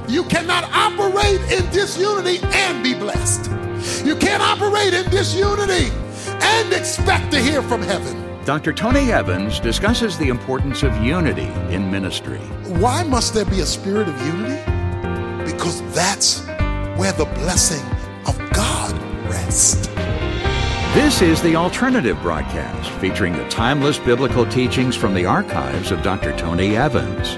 You cannot operate in disunity and be blessed. You can't operate in disunity and expect to hear from heaven. Dr. Tony Evans discusses the importance of unity in ministry. Why must there be a spirit of unity? Because that's where the blessing of God rests. This is The Alternative Broadcast, featuring the timeless biblical teachings from the archives of Dr. Tony Evans.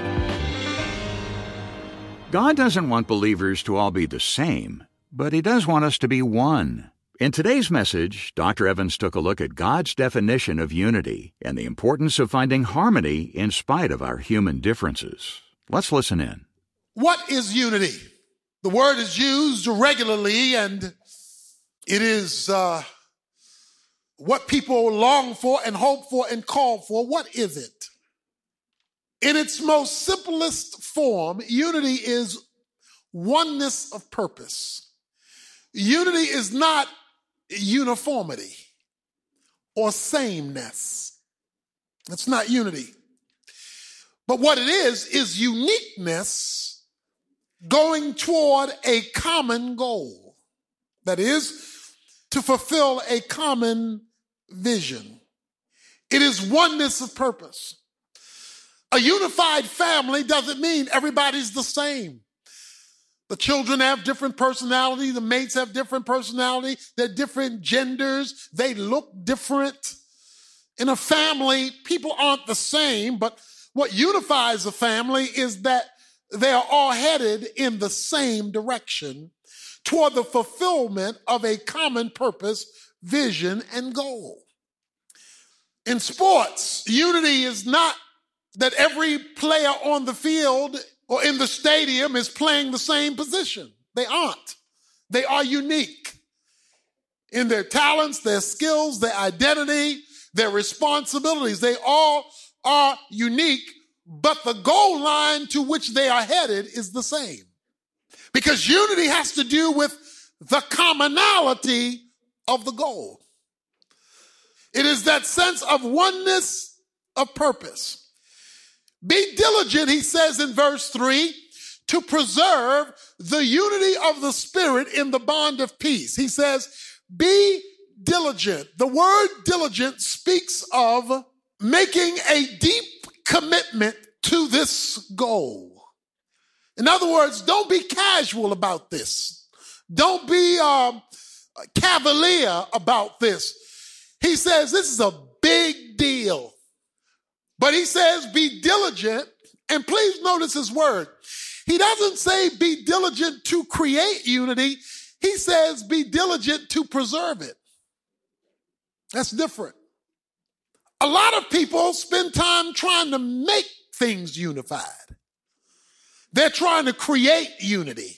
God doesn't want believers to all be the same, but He does want us to be one. In today's message, Dr. Evans took a look at God's definition of unity and the importance of finding harmony in spite of our human differences. Let's listen in. What is unity? The word is used regularly, and it is what people long for and hope for and call for. What is it? In its most simplest form, unity is oneness of purpose. Unity is not uniformity or sameness. That's not unity. But what it is uniqueness going toward a common goal. That is, to fulfill a common vision. It is oneness of purpose. A unified family doesn't mean everybody's the same. The children have different personality. The mates have different personality. They're different genders. They look different. In a family, people aren't the same, but what unifies a family is that they are all headed in the same direction toward the fulfillment of a common purpose, vision, and goal. In sports, unity is not that every player on the field or in the stadium is playing the same position. They aren't. They are unique in their talents, their skills, their identity, their responsibilities. They all are unique, but the goal line to which they are headed is the same. Because unity has to do with the commonality of the goal. It is that sense of oneness of purpose. Be diligent, he says in verse 3, to preserve the unity of the Spirit in the bond of peace. He says, be diligent. The word diligent speaks of making a deep commitment to this goal. In other words, don't be casual about this. Don't be cavalier about this. He says this is a big deal. But he says, be diligent, and please notice his word. He doesn't say be diligent to create unity. He says be diligent to preserve it. That's different. A lot of people spend time trying to make things unified. They're trying to create unity.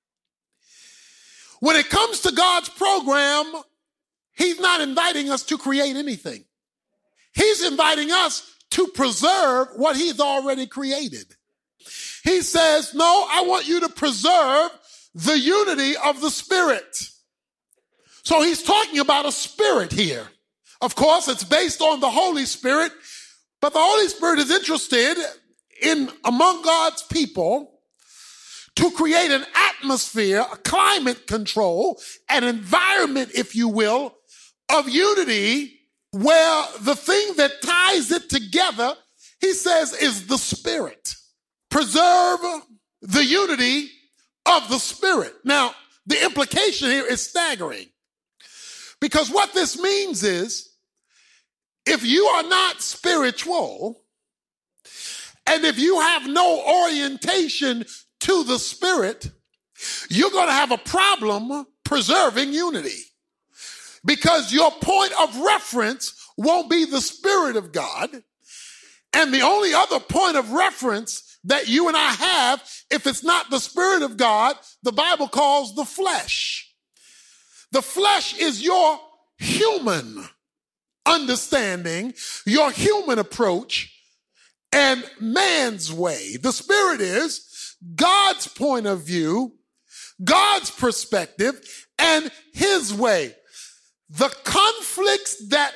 When it comes to God's program, He's not inviting us to create anything. He's inviting us to preserve what He's already created. He says, no, I want you to preserve the unity of the Spirit. So He's talking about a spirit here. Of course, it's based on the Holy Spirit, but the Holy Spirit is interested in, among God's people, to create an atmosphere, a climate control, an environment, if you will, of unity, where the thing that ties it together, he says, is the Spirit. Preserve the unity of the Spirit. Now, the implication here is staggering, because what this means is, if you are not spiritual, and if you have no orientation to the Spirit, you're going to have a problem preserving unity. Because your point of reference won't be the Spirit of God. And the only other point of reference that you and I have, if it's not the Spirit of God, the Bible calls the flesh. The flesh is your human understanding, your human approach, and man's way. The Spirit is God's point of view, God's perspective, and His way. The conflicts that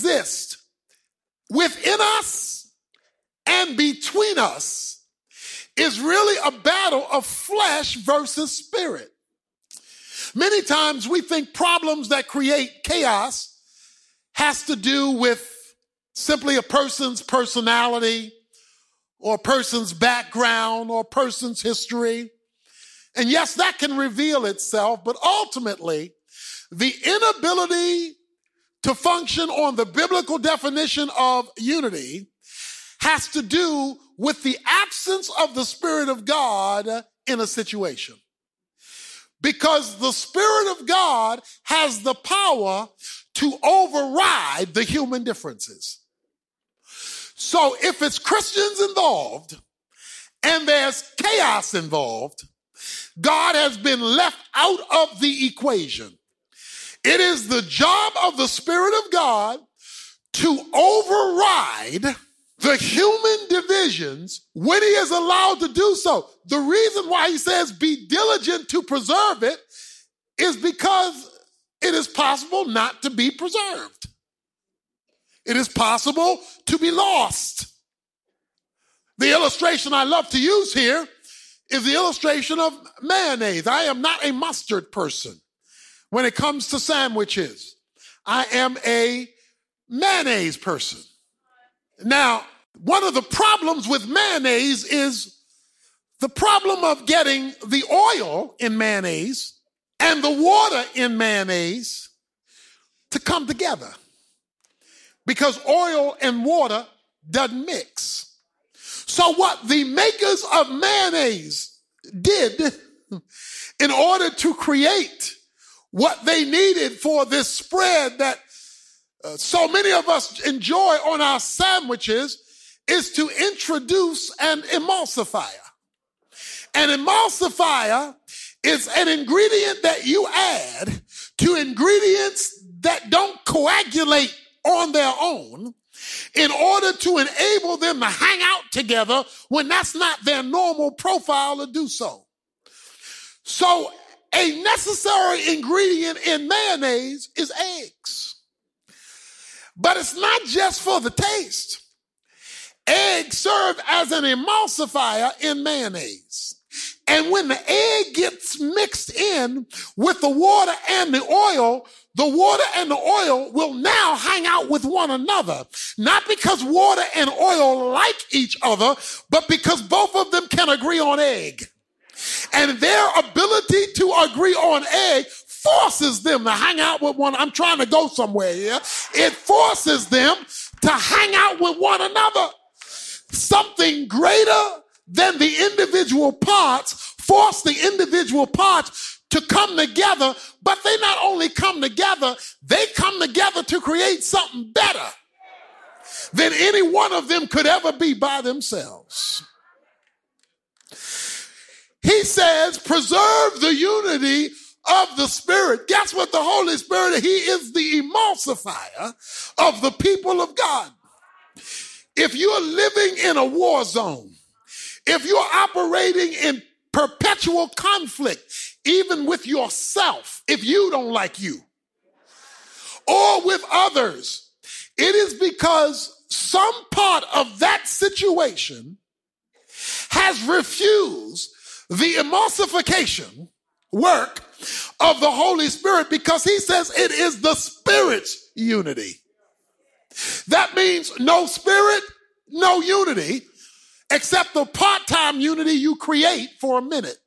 exist within us and between us is really a battle of flesh versus spirit. Many times we think problems that create chaos has to do with simply a person's personality or a person's background or a person's history. And yes, that can reveal itself, but ultimately, the inability to function on the biblical definition of unity has to do with the absence of the Spirit of God in a situation. Because the Spirit of God has the power to override the human differences. So if it's Christians involved and there's chaos involved, God has been left out of the equation. It is the job of the Spirit of God to override the human divisions when he is allowed to do so. The reason why he says be diligent to preserve it is because it is possible not to be preserved. It is possible to be lost. The illustration I love to use here is the illustration of mayonnaise. I am not a mustard person when it comes to sandwiches. I am a mayonnaise person. Now, one of the problems with mayonnaise is the problem of getting the oil in mayonnaise and the water in mayonnaise to come together, because oil and water doesn't mix. So what the makers of mayonnaise did in order to create what they needed for this spread that so many of us enjoy on our sandwiches is to introduce an emulsifier. An emulsifier is an ingredient that you add to ingredients that don't coagulate on their own in order to enable them to hang out together when that's not their normal profile to do so. So a necessary ingredient in mayonnaise is eggs. But it's not just for the taste. Eggs serve as an emulsifier in mayonnaise. And when the egg gets mixed in with the water and the oil will now hang out with one another. Not because water and oil like each other, but because both of them can agree on egg. And their ability to agree on egg forces them to hang out with one. I'm trying to go somewhere here. It forces them to hang out with one another. Something greater than the individual parts force the individual parts to come together, but they not only come together, they come together to create something better than any one of them could ever be by themselves. He says, preserve the unity of the Spirit. Guess what the Holy Spirit is? He is the emulsifier of the people of God. If you're living in a war zone, if you're operating in perpetual conflict, even with yourself, if you don't like you, or with others, it is because some part of that situation has refused the emulsification work of the Holy Spirit, because he says it is the Spirit's unity. That means no Spirit, no unity, except the part-time unity you create for a minute.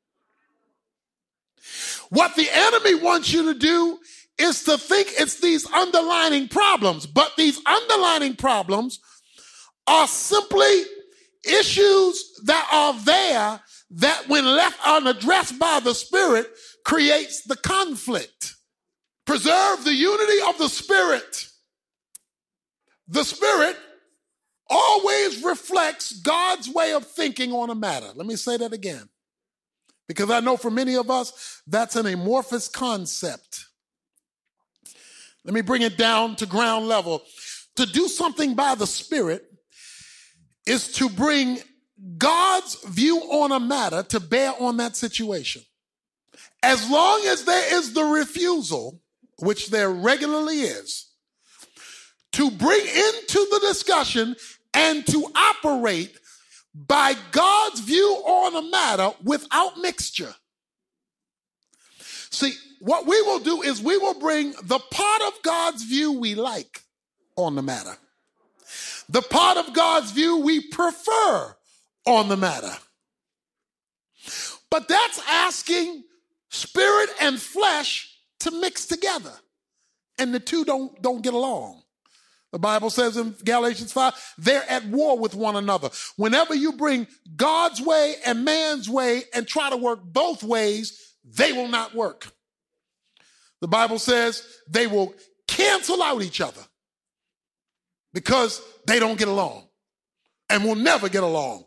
What the enemy wants you to do is to think it's these underlying problems, but these underlying problems are simply issues that are there that, when left unaddressed by the Spirit, creates the conflict. Preserve the unity of the Spirit. The Spirit always reflects God's way of thinking on a matter. Let me say that again, because I know for many of us, that's an amorphous concept. Let me bring it down to ground level. To do something by the Spirit is to bring God's view on a matter to bear on that situation. As long as there is the refusal, which there regularly is, to bring into the discussion and to operate by God's view on a matter without mixture. See, what we will do is we will bring the part of God's view we like on the matter, the part of God's view we prefer on the matter. But that's asking spirit and flesh to mix together, and the two don't get along. The Bible says in Galatians 5, they're at war with one another. Whenever you bring God's way and man's way and try to work both ways, they will not work. The Bible says they will cancel out each other because they don't get along and will never get along.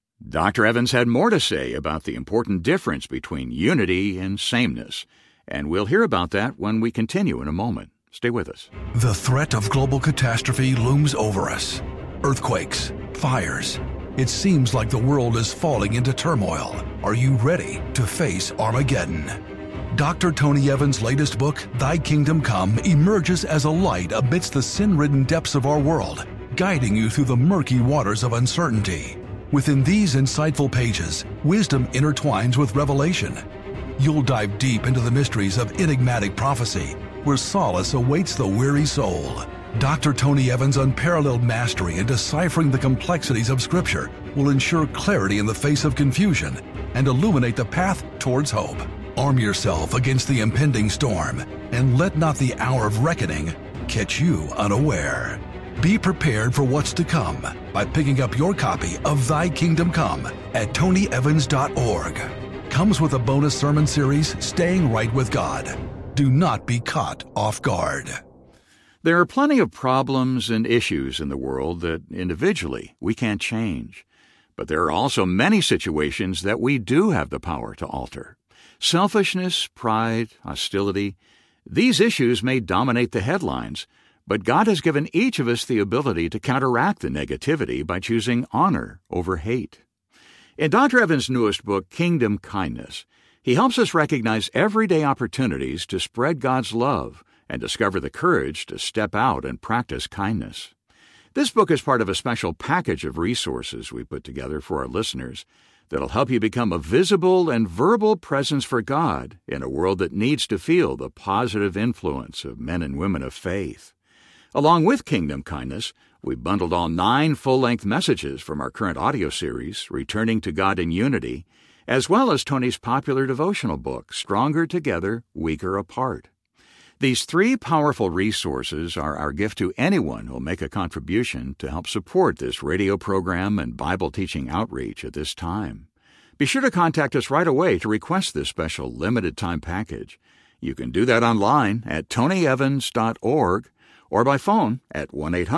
Dr. Evans had more to say about the important difference between unity and sameness, and we'll hear about that when we continue in a moment. Stay with us. The threat of global catastrophe looms over us. Earthquakes, fires. It seems like the world is falling into turmoil. Are you ready to face Armageddon? Dr. Tony Evans' latest book, Thy Kingdom Come, emerges as a light amidst the sin-ridden depths of our world, guiding you through the murky waters of uncertainty. Within these insightful pages, wisdom intertwines with revelation. You'll dive deep into the mysteries of enigmatic prophecy, where solace awaits the weary soul. Dr. Tony Evans' unparalleled mastery in deciphering the complexities of Scripture will ensure clarity in the face of confusion and illuminate the path towards hope. Arm yourself against the impending storm, and let not the hour of reckoning catch you unaware. Be prepared for what's to come by picking up your copy of Thy Kingdom Come at tonyevans.org. Comes with a bonus sermon series, Staying Right with God. Do not be caught off guard. There are plenty of problems and issues in the world that individually we can't change. But there are also many situations that we do have the power to alter. Selfishness, pride, hostility, these issues may dominate the headlines, but God has given each of us the ability to counteract the negativity by choosing honor over hate. In Dr. Evans' newest book, Kingdom Kindness, he helps us recognize everyday opportunities to spread God's love and discover the courage to step out and practice kindness. This book is part of a special package of resources we put together for our listeners that'll help you become a visible and verbal presence for God in a world that needs to feel the positive influence of men and women of faith. Along with Kingdom Kindness, we've bundled all 9 full-length messages from our current audio series, Returning to God in Unity, as well as Tony's popular devotional book, Stronger Together, Weaker Apart. These 3 powerful resources are our gift to anyone who will make a contribution to help support this radio program and Bible teaching outreach at this time. Be sure to contact us right away to request this special limited-time package. You can do that online at tonyevans.org or by phone at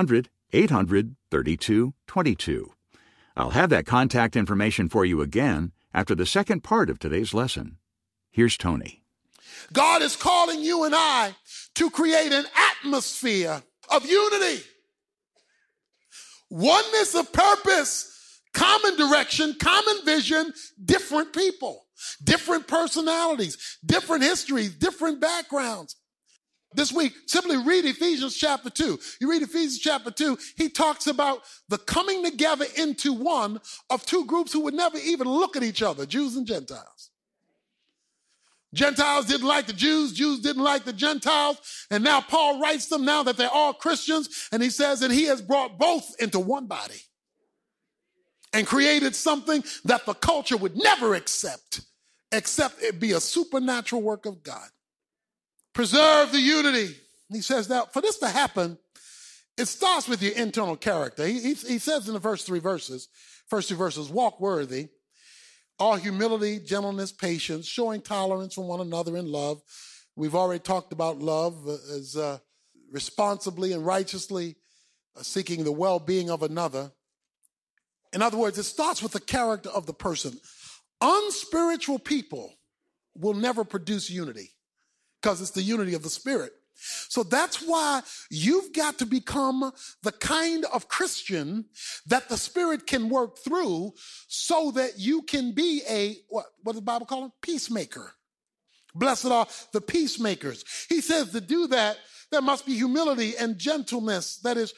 1-800-800-3222. I'll have that contact information for you again after the second part of today's lesson. Here's Tony. God is calling you and I to create an atmosphere of unity, oneness of purpose, common direction, common vision, different people, different personalities, different histories, different backgrounds. This week, simply read Ephesians chapter 2. You read Ephesians chapter 2, he talks about the coming together into one of 2 groups who would never even look at each other, Jews and Gentiles. Gentiles didn't like the Jews, Jews didn't like the Gentiles, and now Paul writes them now that they're all Christians, and he says that he has brought both into one body and created something that the culture would never accept, except it be a supernatural work of God. Preserve the unity. He says that for this to happen, it starts with your internal character. He says in the first 2 verses, walk worthy, all humility, gentleness, patience, showing tolerance for one another in love. We've already talked about love as responsibly and righteously seeking the well-being of another. In other words, it starts with the character of the person. Unspiritual people will never produce unity because it's the unity of the Spirit. So that's why you've got to become the kind of Christian that the Spirit can work through so that you can be a, what does the Bible call them? Peacemaker. Blessed are the peacemakers. He says to do that, there must be humility and gentleness. That is,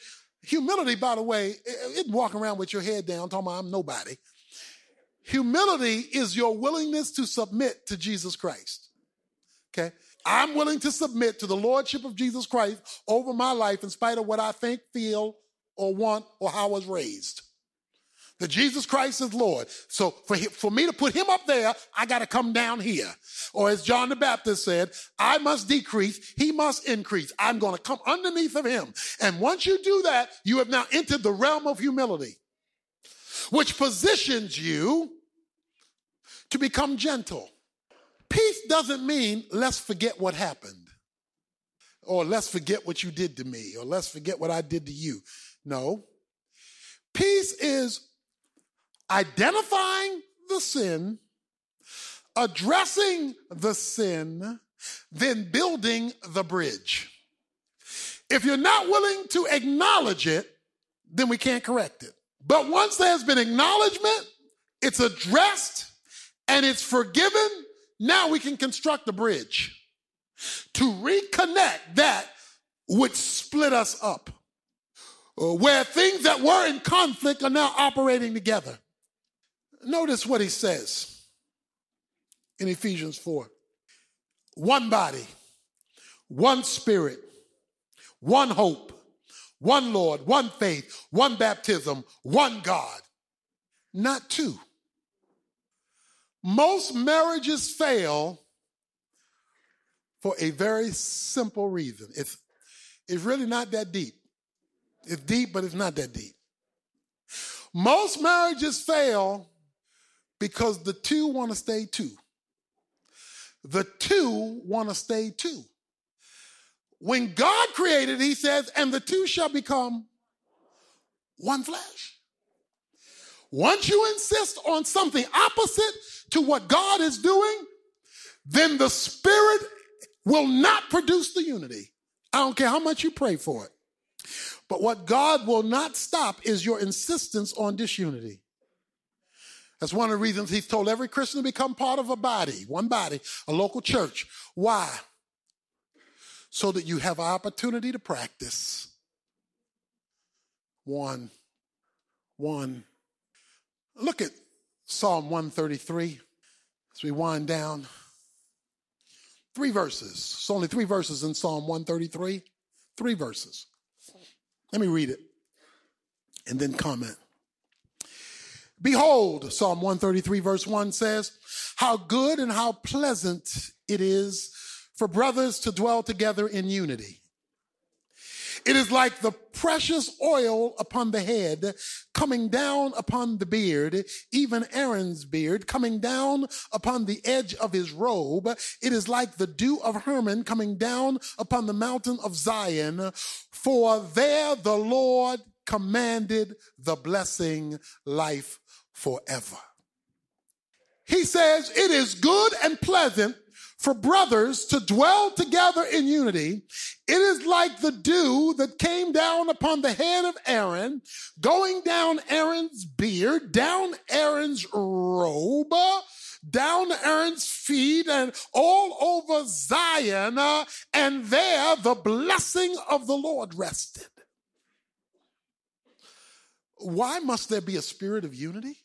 Humility, by the way, isn't walking around with your head down talking about I'm nobody. Humility is your willingness to submit to Jesus Christ. Okay? I'm willing to submit to the lordship of Jesus Christ over my life in spite of what I think, feel, or want, or how I was raised. That Jesus Christ is Lord. So for me to put him up there, I got to come down here. Or as John the Baptist said, I must decrease, he must increase. I'm going to come underneath of him. And once you do that, you have now entered the realm of humility, which positions you to become gentle. Peace doesn't mean let's forget what happened, or let's forget what you did to me, or let's forget what I did to you. No. Peace is identifying the sin, addressing the sin, then building the bridge. If you're not willing to acknowledge it, then we can't correct it. But once there's been acknowledgement, it's addressed, and it's forgiven, now we can construct a bridge to reconnect that which split us up, where things that were in conflict are now operating together. Notice what he says in Ephesians 4. One body, one spirit, one hope, one Lord, one faith, one baptism, one God, not two. Most marriages fail for a very simple reason. It's really not that deep. It's deep, but it's not that deep. Most marriages fail because the two want to stay two. The two want to stay two. When God created, he says, and the two shall become one flesh. Once you insist on something opposite to what God is doing, then the Spirit will not produce the unity. I don't care how much you pray for it. But what God will not stop is your insistence on disunity. That's one of the reasons he's told every Christian to become part of a body, one body, a local church. Why? So that you have an opportunity to practice. One. Look at Psalm 133 as we wind down. 3 verses. It's only 3 verses in Psalm 133. 3 verses. Let me read it and then comment. Behold, Psalm 133 verse 1 says, how good and how pleasant it is for brothers to dwell together in unity. It is like the precious oil upon the head, coming down upon the beard, even Aaron's beard, coming down upon the edge of his robe. It is like the dew of Hermon coming down upon the mountain of Zion. For there the Lord commanded the blessing, life forever. He says it is good and pleasant for brothers to dwell together in unity. It is like the dew that came down upon the head of Aaron, going down Aaron's beard, down Aaron's robe, down Aaron's feet, and all over Zion, and there the blessing of the Lord rested. Why must there be a spirit of unity?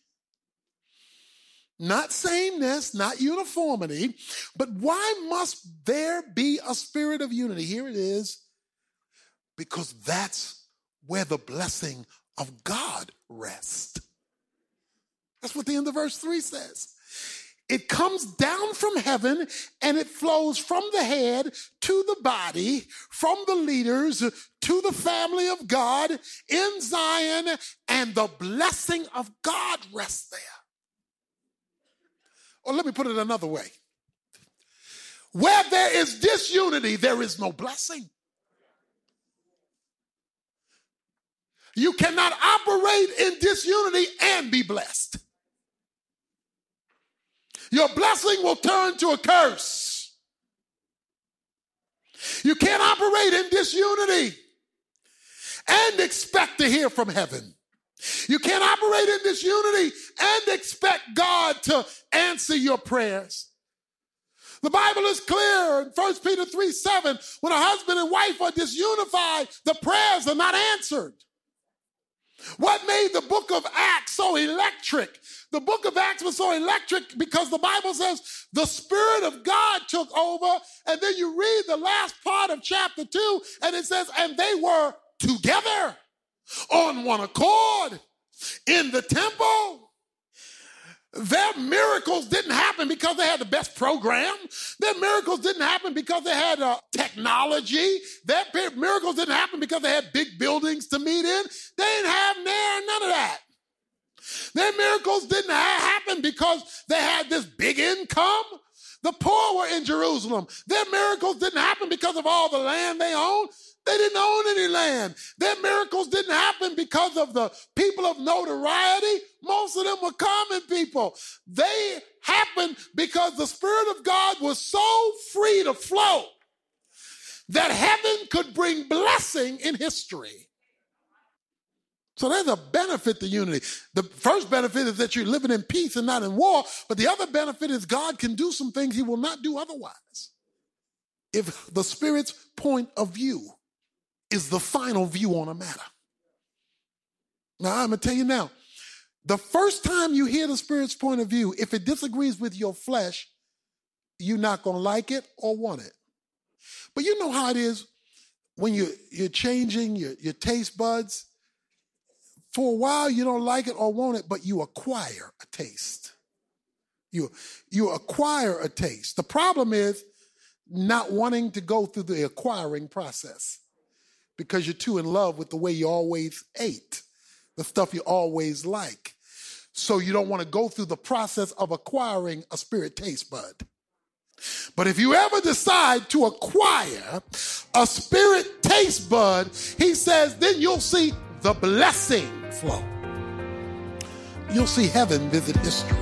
Not sameness, not uniformity, but why must there be a spirit of unity? Here it is, because that's where the blessing of God rests. That's what the end of verse 3 says. It comes down from heaven and it flows from the head to the body, from the leaders to the family of God in Zion, and the blessing of God rests there. Or let me put it another way. Where there is disunity, there is no blessing. You cannot operate in disunity and be blessed. Your blessing will turn to a curse. You can't operate in disunity and expect to hear from heaven. You can't operate in disunity and expect God to answer your prayers. The Bible is clear in 1 Peter 3:7, when a husband and wife are disunified, the prayers are not answered. What made the book of Acts so electric? The book of Acts was so electric because the Bible says the Spirit of God took over, and then you read the last part of chapter 2, and it says, and they were together on one accord in the temple. Their miracles didn't happen because they had the best program. Their miracles didn't happen because they had technology. Their miracles didn't happen because they had big buildings to meet in. They didn't have none of that. Their miracles didn't happen because they had this big income. The poor were in Jerusalem. Their miracles didn't happen because of all the land they owned. They didn't own any land. Their miracles didn't happen because of the people of notoriety. Most of them were common people. They happened because the Spirit of God was so free to flow that heaven could bring blessing in history. So there's a benefit to unity. The first benefit is that you're living in peace and not in war, but the other benefit is God can do some things he will not do otherwise. If the Spirit's point of view is the final view on a matter. Now, I'm going to tell you now, the first time you hear the Spirit's point of view, if it disagrees with your flesh, you're not going to like it or want it. But you know how it is when you're changing your taste buds. For a while, you don't like it or want it, but you acquire a taste. You acquire a taste. The problem is not wanting to go through the acquiring process because you're too in love with the way you always ate, the stuff you always like. So you don't want to go through the process of acquiring a spirit taste bud. But if you ever decide to acquire a spirit taste bud, he says, then you'll see the blessing flow. You'll see heaven visit history.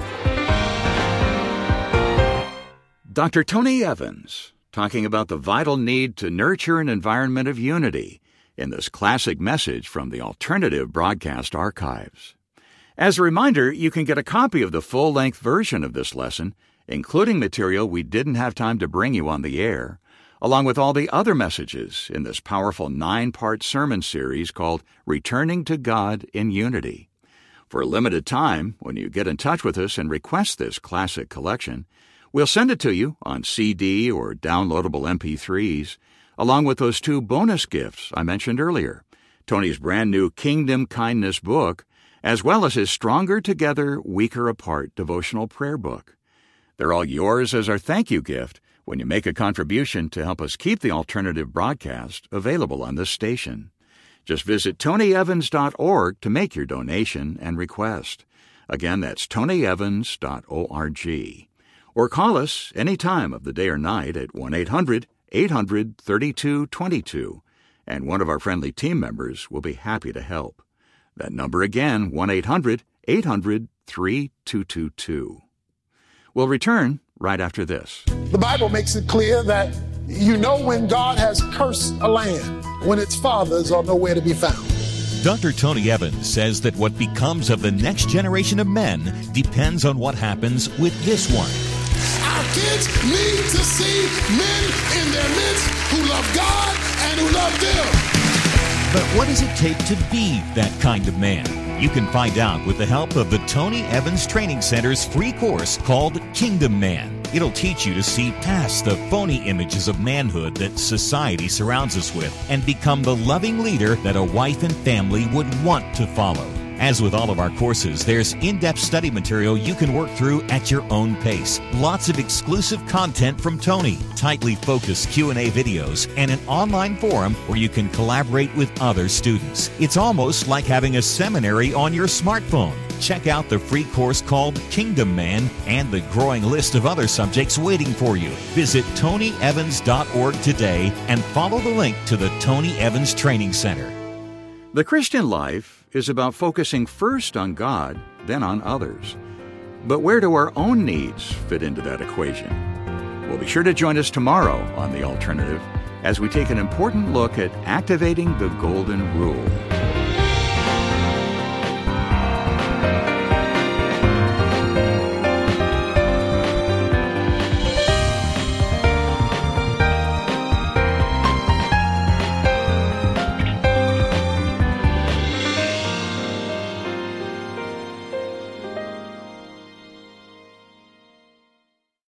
Dr. Tony Evans, talking about the vital need to nurture an environment of unity in this classic message from the Alternative Broadcast Archives. As a reminder, you can get a copy of the full-length version of this lesson, including material we didn't have time to bring you on the air, along with all the other messages in this powerful 9-part sermon series called Returning to God in Unity. For a limited time, when you get in touch with us and request this classic collection, we'll send it to you on CD or downloadable MP3s, along with those 2 bonus gifts I mentioned earlier, Tony's brand new Kingdom Kindness book, as well as his Stronger Together, Weaker Apart devotional prayer book. They're all yours as our thank you gift when you make a contribution to help us keep the alternative broadcast available on this station. Just visit tonyevans.org to make your donation and request. Again, that's tonyevans.org. Or call us any time of the day or night at 1-800-800-3222, and one of our friendly team members will be happy to help. That number again, 1-800-800-3222. We'll return right after this. The Bible makes it clear that you know when God has cursed a land, when its fathers are nowhere to be found. Dr. Tony Evans says that what becomes of the next generation of men depends on what happens with this one. Our kids need to see men in their midst who love God and who love them. But what does it take to be that kind of man? You can find out with the help of the Tony Evans Training Center's free course called Kingdom Man. It'll teach you to see past the phony images of manhood that society surrounds us with and become the loving leader that a wife and family would want to follow. As with all of our courses, there's in-depth study material you can work through at your own pace. Lots of exclusive content from Tony, tightly focused Q&A videos, and an online forum where you can collaborate with other students. It's almost like having a seminary on your smartphone. Check out the free course called Kingdom Man and the growing list of other subjects waiting for you. Visit tonyevans.org today and follow the link to the Tony Evans Training Center. The Christian life is about focusing first on God, then on others. But where do our own needs fit into that equation? Well, be sure to join us tomorrow on The Alternative as we take an important look at activating the Golden Rule.